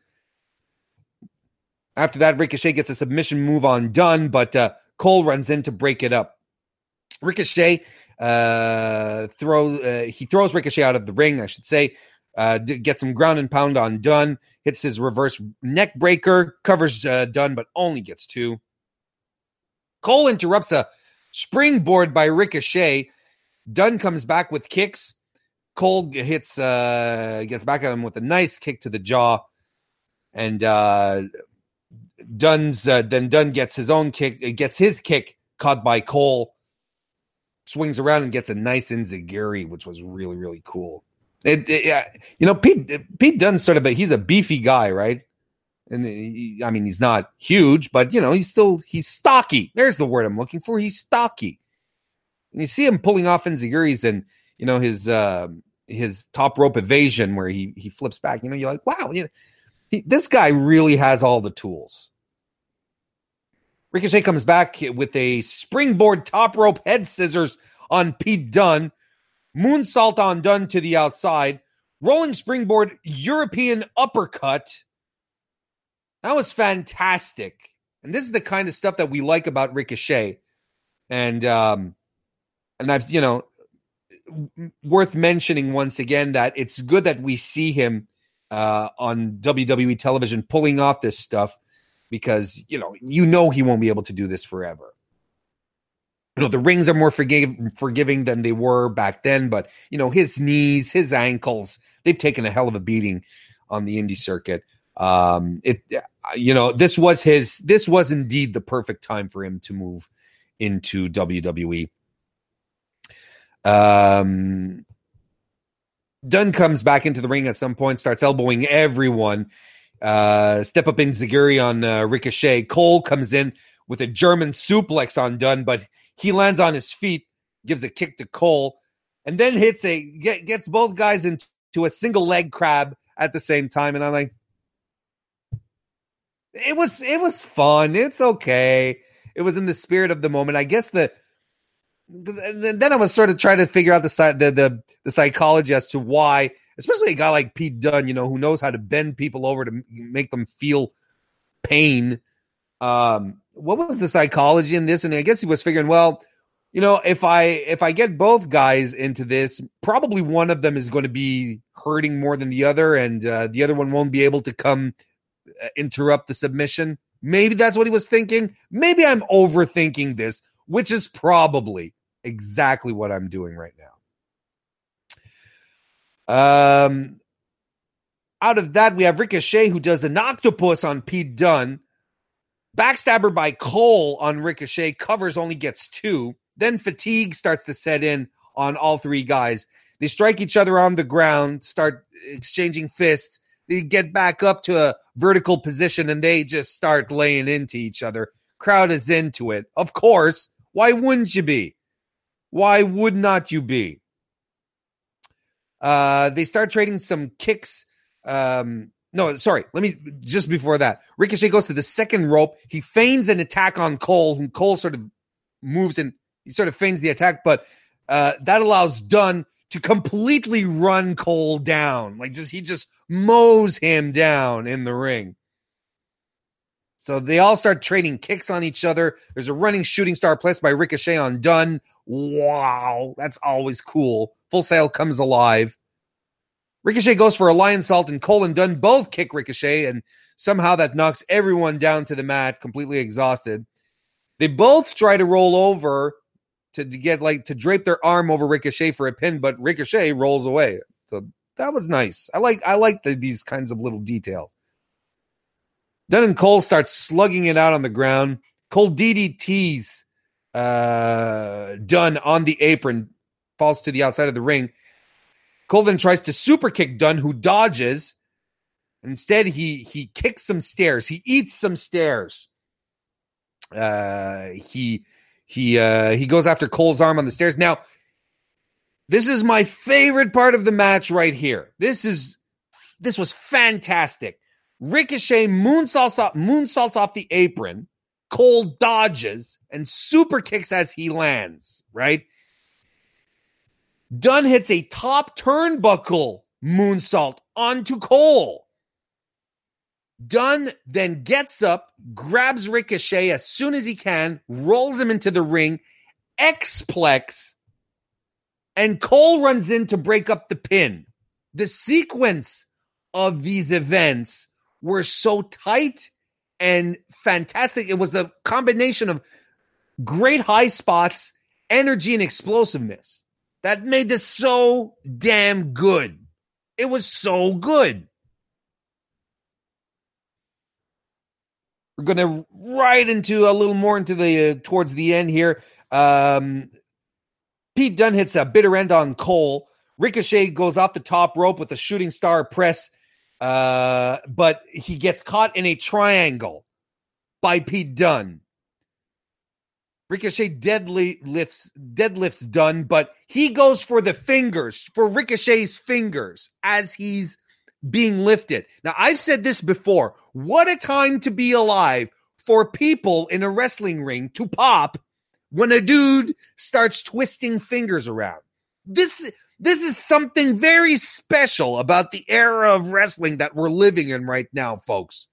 After that, Ricochet gets a submission move on Dunn, but uh, Cole runs in to break it up. Ricochet uh, throws uh, he throws Ricochet out of the ring, I should say. Uh, gets some ground and pound on Dunn. Hits his reverse neck breaker, covers uh, Dunn, but only gets two. Cole interrupts a springboard by Ricochet. Dunn comes back with kicks. Cole hits, uh, gets back at him with a nice kick to the jaw, and uh, Dunn's uh, then Dunn gets his own kick, gets his kick caught by Cole, swings around and gets a nice enziguri, which was really really cool. It, it, uh, you know, Pete Pete Dunn's sort of a he's a beefy guy, right? And he, I mean, he's not huge, but you know, he's still he's stocky. There's the word I'm looking for. He's stocky. And you see him pulling off enziguris and you know his. Uh, his top rope evasion where he he flips back, you know, you're like, wow, you know, he, this guy really has all the tools. Ricochet comes back with a springboard top rope head scissors on Pete Dunn, moonsault on Dunn to the outside, rolling springboard European uppercut. That was fantastic. And this is the kind of stuff that we like about Ricochet. And, um, and I've, you know, worth mentioning once again that it's good that we see him uh, on W W E television pulling off this stuff because, you know, you know he won't be able to do this forever. You know, the rings are more forgive- forgiving than they were back then, but, you know, his knees, his ankles, they've taken a hell of a beating on the indie circuit. Um, it, you know, this was his, this was indeed the perfect time for him to move into W W E. Um, Dunn comes back into the ring at some point, starts elbowing everyone. Uh, step up enziguri on uh, Ricochet. Cole comes in with a German suplex on Dunn, but he lands on his feet, gives a kick to Cole, and then hits a get, gets both guys into a single leg crab at the same time. And I'm like, it was it was fun. It's okay. It was in the spirit of the moment. I guess the. Then I was sort of trying to figure out the, the the the psychology as to why, especially a guy like Pete Dunn, you know, who knows how to bend people over to make them feel pain. Um, what was the psychology in this? And I guess he was figuring, well, you know, if I if I get both guys into this, probably one of them is going to be hurting more than the other, and uh, the other one won't be able to come uh, interrupt the submission. Maybe that's what he was thinking. Maybe I'm overthinking this, which is probably exactly what I'm doing right now. Um, out of that, we have Ricochet, who does an octopus on Pete Dunn. Backstabber by Cole on Ricochet. Covers, only gets two. Then fatigue starts to set in on all three guys. They strike each other on the ground, start exchanging fists. They get back up to a vertical position, and they just start laying into each other. Crowd is into it. Of course. Why wouldn't you be? Why would not you be? Uh, they start trading some kicks. Um, no, sorry. Let me, just before that, Ricochet goes to the second rope. He feigns an attack on Cole, and Cole sort of moves and he sort of feigns the attack, but uh, that allows Dunn to completely run Cole down. Like just, he just mows him down in the ring. So they all start trading kicks on each other. There's a running shooting star placed by Ricochet on Dunn. Wow, that's always cool. Full Sail comes alive. Ricochet goes for a lion salt, and Cole and Dunn both kick Ricochet, and somehow that knocks everyone down to the mat, completely exhausted. They both try to roll over to, to get like to drape their arm over Ricochet for a pin, but Ricochet rolls away. So that was nice. I like I like the, these kinds of little details. Dunn and Cole start slugging it out on the ground. Cole D D Ts uh, Dunn on the apron, falls to the outside of the ring. Cole then tries to super kick Dunn, who dodges. Instead, he he kicks some stairs. He eats some stairs. Uh, he he uh, he goes after Cole's arm on the stairs. Now, this is my favorite part of the match right here. This is this was fantastic. Ricochet moonsaults off, moonsaults off the apron. Cole dodges and super kicks as he lands, right? Dunn hits a top turnbuckle moonsault onto Cole. Dunn then gets up, grabs Ricochet as soon as he can, rolls him into the ring, X-plex, and Cole runs in to break up the pin. The sequence of these events were so tight and fantastic. It was the combination of great high spots, energy, and explosiveness that made this so damn good. It was so good. We're going to right into a little more into the, uh, towards the end here. Um, Pete Dunne hits a bitter end on Cole. Ricochet goes off the top rope with a shooting star press. Uh, but he gets caught in a triangle by Pete Dunne. Ricochet deadly lifts, deadlifts Dunne, but he goes for the fingers, for Ricochet's fingers as he's being lifted. Now, I've said this before. What a time to be alive for people in a wrestling ring to pop when a dude starts twisting fingers around. This, this is something very special about the era of wrestling that we're living in right now, folks.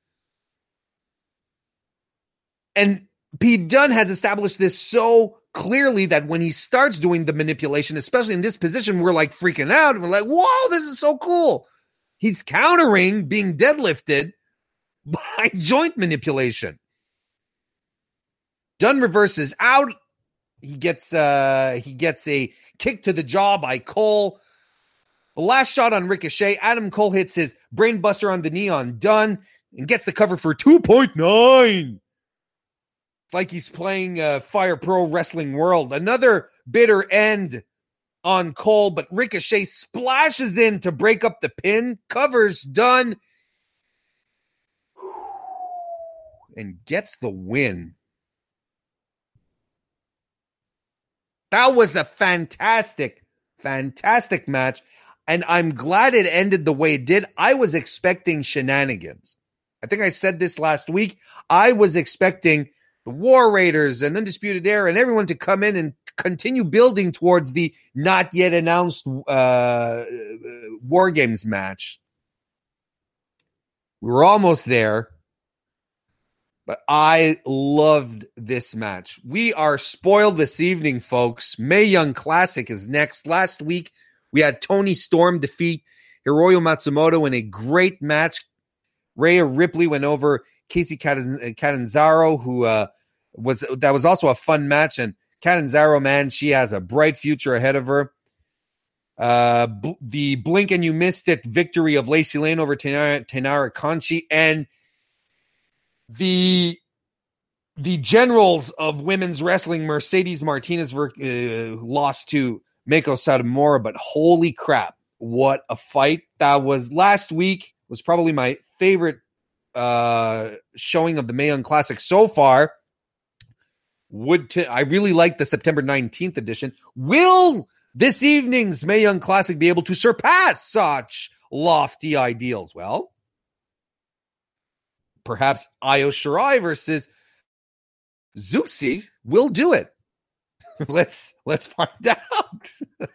And Pete Dunne has established this so clearly that when he starts doing the manipulation, especially in this position, we're like freaking out. We're like, whoa, this is so cool. He's countering being deadlifted by joint manipulation. Dunne reverses out. He gets uh, he gets a kick to the jaw by Cole. The last shot on Ricochet. Adam Cole hits his brainbuster on the knee on Dunne and gets the cover for two point nine. It's like he's playing uh, Fire Pro Wrestling World. Another bitter end on Cole, but Ricochet splashes in to break up the pin, covers Dunne, and gets the win. That was a fantastic, fantastic match, and I'm glad it ended the way it did. I was expecting shenanigans. I think I said this last week. I was expecting the War Raiders and Undisputed Era and everyone to come in and continue building towards the not yet announced uh, War Games match. We were almost there, but I loved this match. We are spoiled this evening, folks. Mae Young Classic is next. Last week, we had Toni Storm defeat Hiroyo Matsumoto in a great match. Rhea Ripley went over Casey Catanzaro, who uh, was that was also a fun match. And Catanzaro, man, she has a bright future ahead of her. Uh, b- the blink and you missed it victory of Lacey Lane over Tenara, Tenara Conchi, and the the generals of women's wrestling, Mercedes Martinez, uh, lost to Meiko Satomura, but holy crap, what a fight that was. Last week was probably my favorite uh, showing of the Mae Young Classic so far. Would t- I really like the September nineteenth edition. Will this evening's Mae Young Classic be able to surpass such lofty ideals? Well, perhaps Io Shirai versus Zuxi will do it. let's let's find out.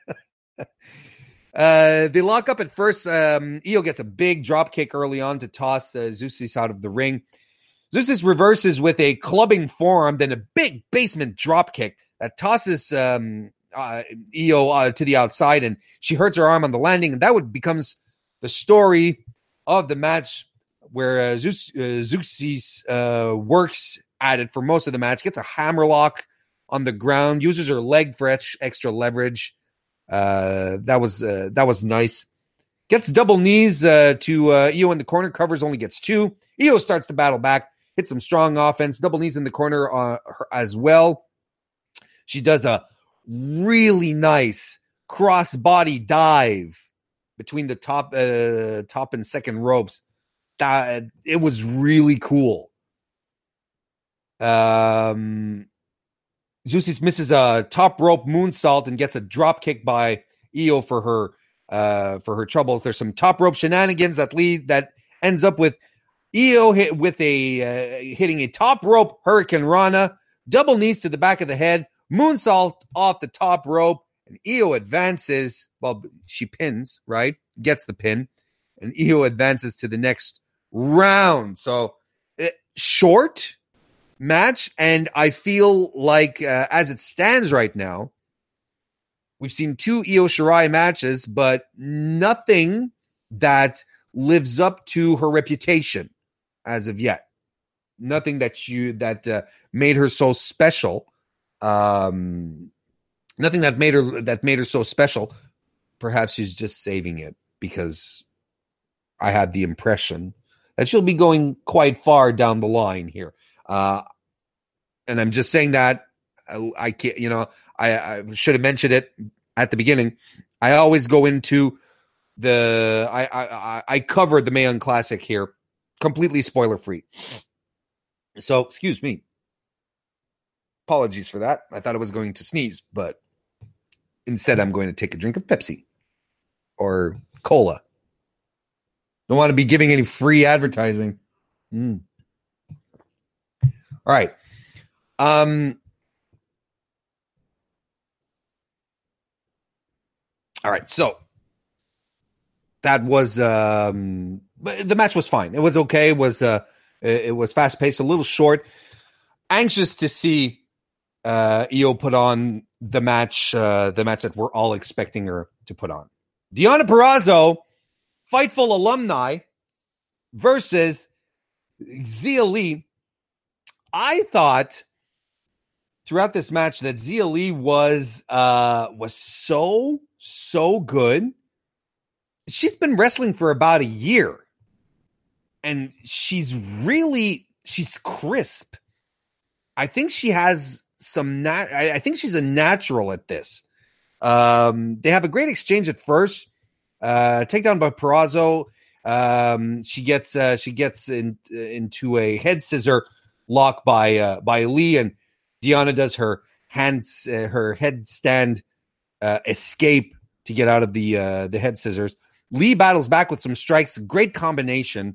uh, they lock up at first. Um, Io gets a big drop kick early on to toss uh, Zuxis out of the ring. Zuxis reverses with a clubbing forearm, then a big basement drop kick that tosses um, uh, Io uh, to the outside, and she hurts her arm on the landing, and that would becomes the story of the match, where uh, Zeus, uh, Zuxis uh, works at it for most of the match, gets a hammerlock on the ground, uses her leg for ex- extra leverage. Uh, that was uh, that was nice. Gets double knees uh, to uh, Io in the corner, covers, only gets two. Io starts to battle back, hits some strong offense, double knees in the corner uh, as well. She does a really nice cross-body dive between the top uh, top and second ropes. That it was really cool. Um, Zuxis misses a top rope moonsault and gets a drop kick by Io for her uh, for her troubles. There's some top rope shenanigans that lead that ends up with Io hit with a uh, hitting a top rope Hurricane Rana, double knees to the back of the head, moonsault off the top rope, and Io advances. Well, she pins, right? Gets the pin, and Io advances to the next round. So it, short match, and I feel like uh, as it stands right now, we've seen two Io Shirai matches, but nothing that lives up to her reputation as of yet. Nothing that you that uh, made her so special. Um, nothing that made her that made her so special. Perhaps she's just saving it because I had the impression that she'll be going quite far down the line here. Uh, and I'm just saying that I, I can't, you know, I, I should have mentioned it at the beginning. I always go into the, I, I, I cover the Mae Young Classic here, completely spoiler free. So, excuse me. Apologies for that. I thought I was going to sneeze, but instead I'm going to take a drink of Pepsi or cola. Don't want to be giving any free advertising. Mm. All right. Um, all right. So that was, um, the match was fine. It was okay. It was, uh, it was fast paced, a little short. Anxious to see, uh, Io put on the match, uh, the match that we're all expecting her to put on. Deonna Purrazzo, Fightful alumni, versus Xia Li. I thought throughout this match that Xia Li was uh, was so, so good. She's been wrestling for about a year. And she's really, she's crisp. I think she has some, nat- I think she's a natural at this. Um, they have a great exchange at first. Uh, takedown by Purrazzo. Um, she gets uh, she gets in, uh, into a head scissor lock by uh, by Lee, and Deonna does her hands uh, her headstand uh, escape to get out of the uh, the head scissors. Lee battles back with some strikes. Great combination.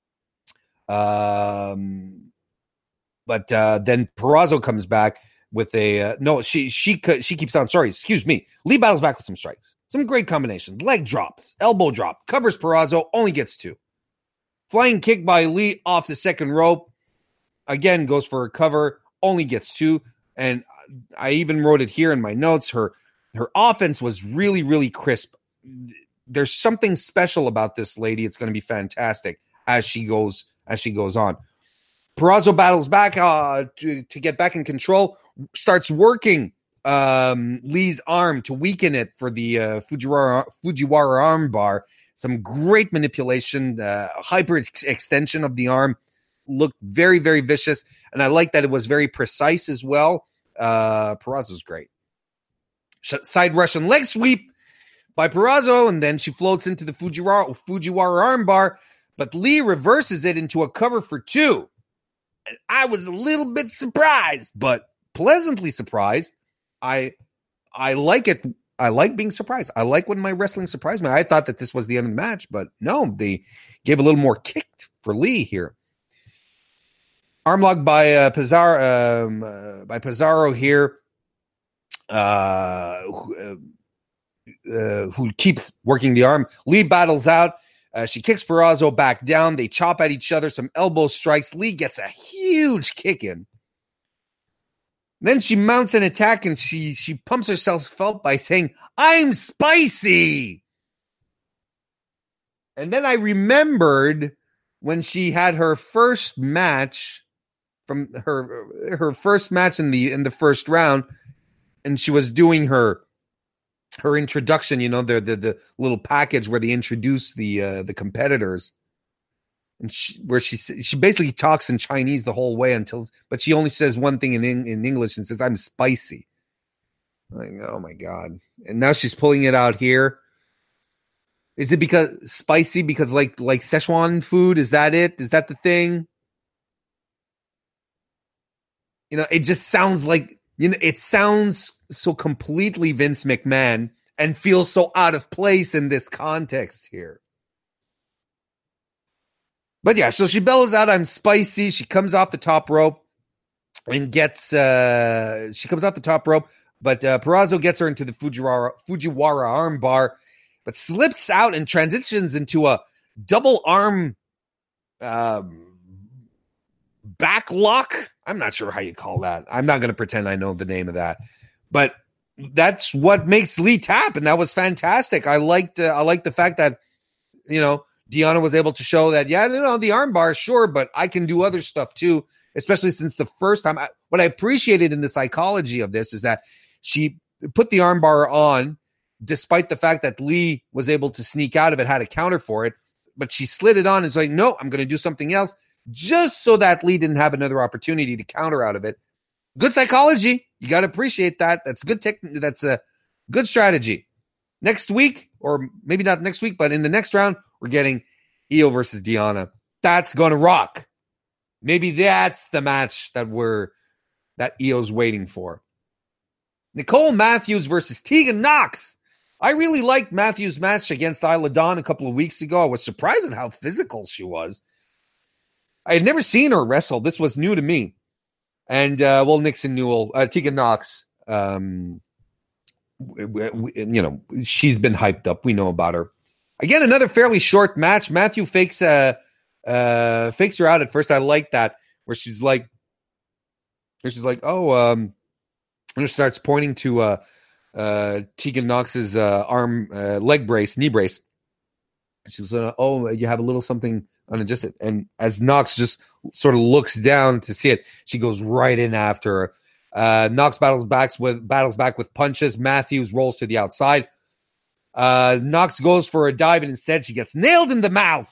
Um, but uh, then Purrazzo comes back with a uh, no. She she she keeps on. Sorry, excuse me. Lee battles back with some strikes. Some great combinations. Leg drops, elbow drop, covers Purrazzo, only gets two. Flying kick by Lee off the second rope. Again, goes for a cover, only gets two. And I even wrote it here in my notes. Her her offense was really, really crisp. There's something special about this lady. It's going to be fantastic as she goes as she goes on. Purrazzo battles back uh, to, to get back in control. Starts working um, Lee's arm to weaken it for the uh, Fujiwara, Fujiwara arm bar. Some great manipulation, uh, hyper ex- extension of the arm. Looked very, very vicious. And I like that it was very precise as well. Uh, Purrazzo's great. side Russian leg sweep by Purrazzo, and then she floats into the Fujiwara, Fujiwara armbar, but Lee reverses it into a cover for two. And I was a little bit surprised, but pleasantly surprised. I I like it. I like being surprised. I like when my wrestling surprised me. I thought that this was the end of the match, but no, they gave a little more kick for Lee here. Armlock by uh, Pizarro, um, uh, by Pizarro here, uh, who, uh, who keeps working the arm. Lee battles out. Uh, she kicks Purrazzo back down. They chop at each other. Some elbow strikes. Lee gets a huge kick in. Then she mounts an attack and she she pumps herself up by saying, "I'm spicy." And then I remembered when she had her first match from her her first match in the in the first round, and she was doing her her introduction, you know, the the, the little package where they introduce the uh, the competitors. And she, where she she basically talks in Chinese the whole way until, but she only says one thing in in English and says, "I'm spicy." Like, oh my god! And now she's pulling it out here. Is it because spicy? Because like like Szechuan food? Is that it? Is that the thing? You know, it just sounds like, you know, it sounds so completely Vince McMahon and feels so out of place in this context here. But yeah, so she bellows out, "I'm spicy." She comes off the top rope and gets, uh, she comes off the top rope, but uh, Purrazzo gets her into the Fujiwara, Fujiwara arm bar, but slips out and transitions into a double arm um, back lock. I'm not sure how you call that. I'm not going to pretend I know the name of that, but that's what makes Lee tap, and that was fantastic. I liked, uh, I liked the fact that, you know, Deonna was able to show that, yeah, you know, the arm bar, sure, but I can do other stuff too, especially since the first time. I, what I appreciated in the psychology of this is that she put the arm bar on, despite the fact that Lee was able to sneak out of it, had a counter for it, but she slid it on and was like, no, I'm going to do something else, just so that Lee didn't have another opportunity to counter out of it. Good psychology. You got to appreciate that. That's good tech. That's a good strategy. Next week, or maybe not next week, but in the next round, we're getting Io versus Deonna. That's going to rock. Maybe that's the match that we're that Io's waiting for. Nicole Matthews versus Tegan Nox. I really liked Matthews' match against Isla Dawn a couple of weeks ago. I was surprised at how physical she was. I had never seen her wrestle. This was new to me. And, uh, well, Nixon Newell, uh, Tegan Nox, um, you know, she's been hyped up. We know about her. Again, another fairly short match. Matthew fakes uh, uh, fakes her out at first. I like that, where she's like, where she's like, oh, um, and she starts pointing to uh, uh, Tegan Nox's uh, arm, uh, leg brace, knee brace. She's like, oh, you have a little something unadjusted. And as Nox just sort of looks down to see it, she goes right in after her. Uh, Nox battles back with battles back with punches. Matthews rolls to the outside. Uh, Nox goes for a dive, and instead she gets nailed in the mouth.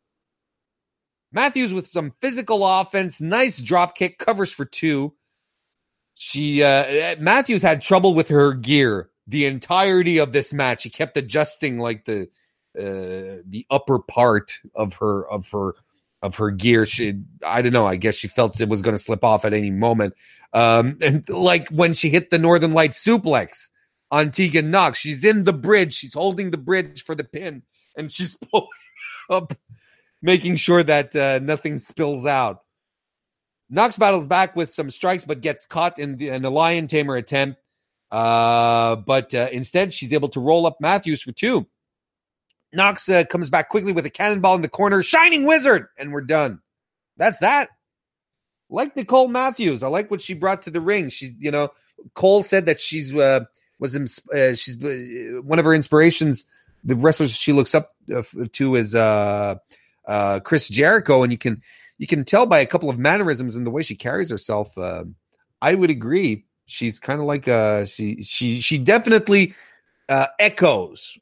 Matthews with some physical offense, nice drop kick, covers for two. She uh, Matthews had trouble with her gear the entirety of this match. She kept adjusting like the uh, the upper part of her of her of her gear. She, I don't know. I guess she felt it was going to slip off at any moment. Um, and like when she hit the Northern Light suplex on Tegan Nox, she's in the bridge. She's holding the bridge for the pin, and she's pulling up, making sure that uh, nothing spills out. Nox battles back with some strikes, but gets caught in, the, in a lion tamer attempt. Uh, but uh, instead, she's able to roll up Matthews for two. Nox uh, comes back quickly with a cannonball in the corner. Shining Wizard! And we're done. That's that. Like Nicole Matthews. I like what she brought to the ring. She, you know, Cole said that she's uh, was uh, she's uh, one of her inspirations. The wrestlers she looks up uh, to is uh, uh, Chris Jericho, and you can you can tell by a couple of mannerisms and the way she carries herself. Uh, I would agree. She's kind of like uh, she she she definitely uh, echoes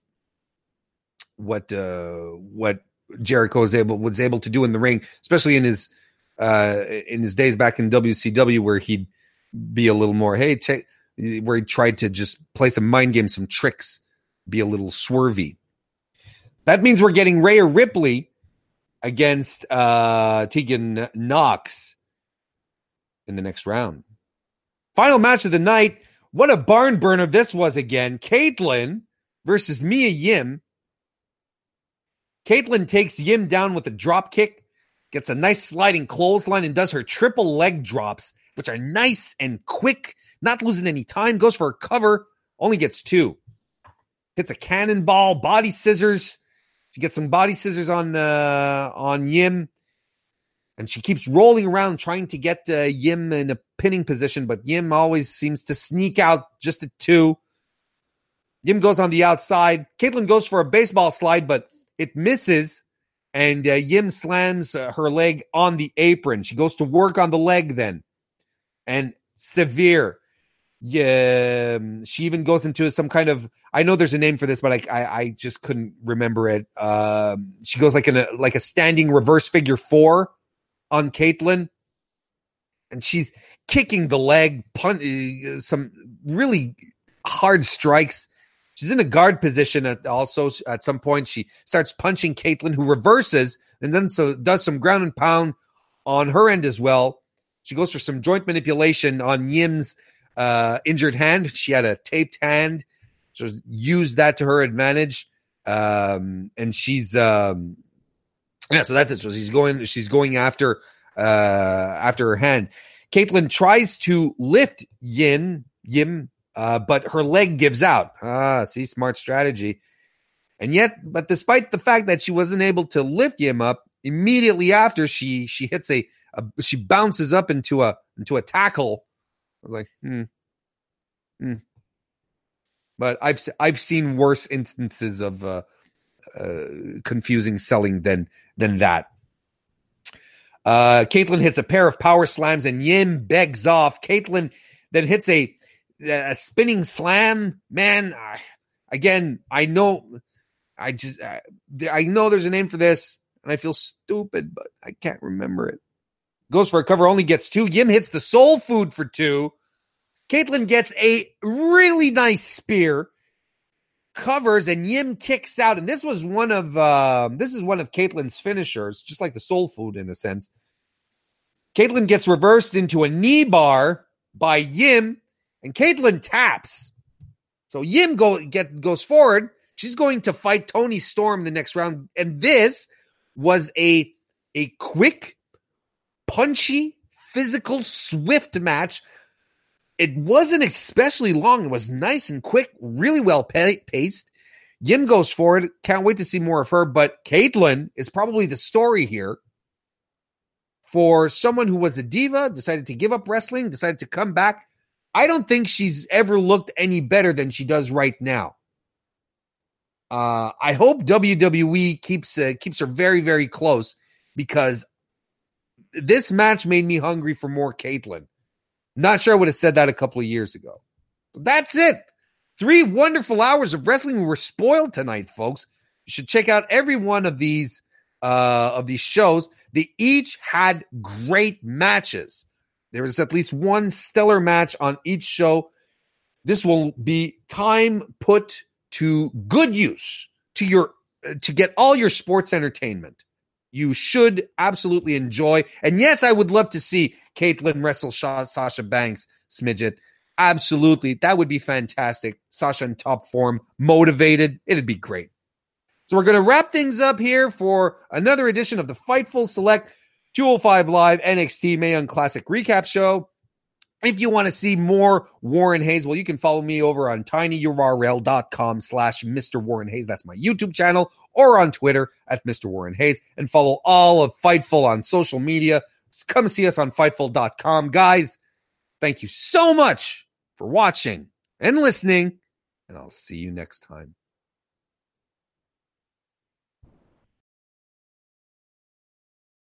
what uh, what Jericho was able was able to do in the ring, especially in his. Uh, in his days back in W C W, where he'd be a little more, hey, check, where he tried to just play some mind games, some tricks, be a little swervy. That means we're getting Rhea Ripley against uh, Tegan Knox in the next round. Final match of the night. What a barn burner this was again. Caitlyn versus Mia Yim. Caitlyn takes Yim down with a drop kick, gets a nice sliding clothesline, and does her triple leg drops, which are nice and quick, not losing any time. Goes for a cover, only gets two. Hits a cannonball, body scissors. She gets some body scissors on uh, on Yim, and she keeps rolling around trying to get uh, Yim in a pinning position, but Yim always seems to sneak out just at two. Yim goes on the outside. Caitlyn goes for a baseball slide, but it misses, and uh, Yim slams uh, her leg on the apron. She goes to work on the leg then, and severe. Yeah, she even goes into some kind of, I know there's a name for this, but I I, I just couldn't remember it. Um, she goes like in a like a standing reverse figure four on Caitlyn, and she's kicking the leg, pun- uh, some really hard strikes. She's in a guard position at also at some point. She starts punching Caitlyn, who reverses and then so does some ground and pound on her end as well. She goes for some joint manipulation on Yim's uh, injured hand. She had a taped hand, so used that to her advantage. Um, and she's um, yeah, so that's it. So she's going, she's going after uh, after her hand. Caitlyn tries to lift Yin Yim. Uh, but her leg gives out. Ah, see, smart strategy. And yet, but despite the fact that she wasn't able to lift Yim up, immediately after she she hits a, a she bounces up into a into a tackle. I was like, hmm, hmm. But I've I've seen worse instances of uh, uh, confusing selling than than that. Uh, Caitlyn hits a pair of power slams, and Yim begs off. Caitlyn then hits a a spinning slam. Man, I, again, I know, I just, I, I know there's a name for this, and I feel stupid, but I can't remember it. Goes for a cover, only gets two. Yim hits the soul food for two. Caitlyn gets a really nice spear, covers, and Yim kicks out. And this was one of, uh, this is one of Caitlyn's finishers, just like the soul food in a sense. Caitlyn gets reversed into a knee bar by Yim. And Caitlyn taps. So Yim go, get, goes forward. She's going to fight Toni Storm the next round. And this was a, a quick, punchy, physical, swift match. It wasn't especially long. It was nice and quick, really well paced. Yim goes forward. Can't wait to see more of her. But Caitlyn is probably the story here. For someone who was a diva, decided to give up wrestling, decided to come back. I don't think she's ever looked any better than she does right now. Uh, I hope W W E keeps uh, keeps her very, very close, because this match made me hungry for more Caitlyn. Not sure I would have said that a couple of years ago. But that's it. Three wonderful hours of wrestling. We were spoiled tonight, folks. You should check out every one of these uh, of these shows. They each had great matches. There was at least one stellar match on each show. This will be time put to good use to your uh, to get all your sports entertainment. You should absolutely enjoy. And yes, I would love to see Caitlyn wrestle Sha- Sasha Banks, Smidget. Absolutely. That would be fantastic. Sasha in top form, motivated. It'd be great. So we're going to wrap things up here for another edition of the Fightful Select two oh five Live N X T Mae Young Classic Recap Show. If you want to see more Warren Hayes, well, you can follow me over on tinyurl.com slash Mr. Warren Hayes. That's my YouTube channel, or on Twitter at Mister Warren Hayes, and follow all of Fightful on social media. Come see us on Fightful dot com. Guys, thank you so much for watching and listening, and I'll see you next time.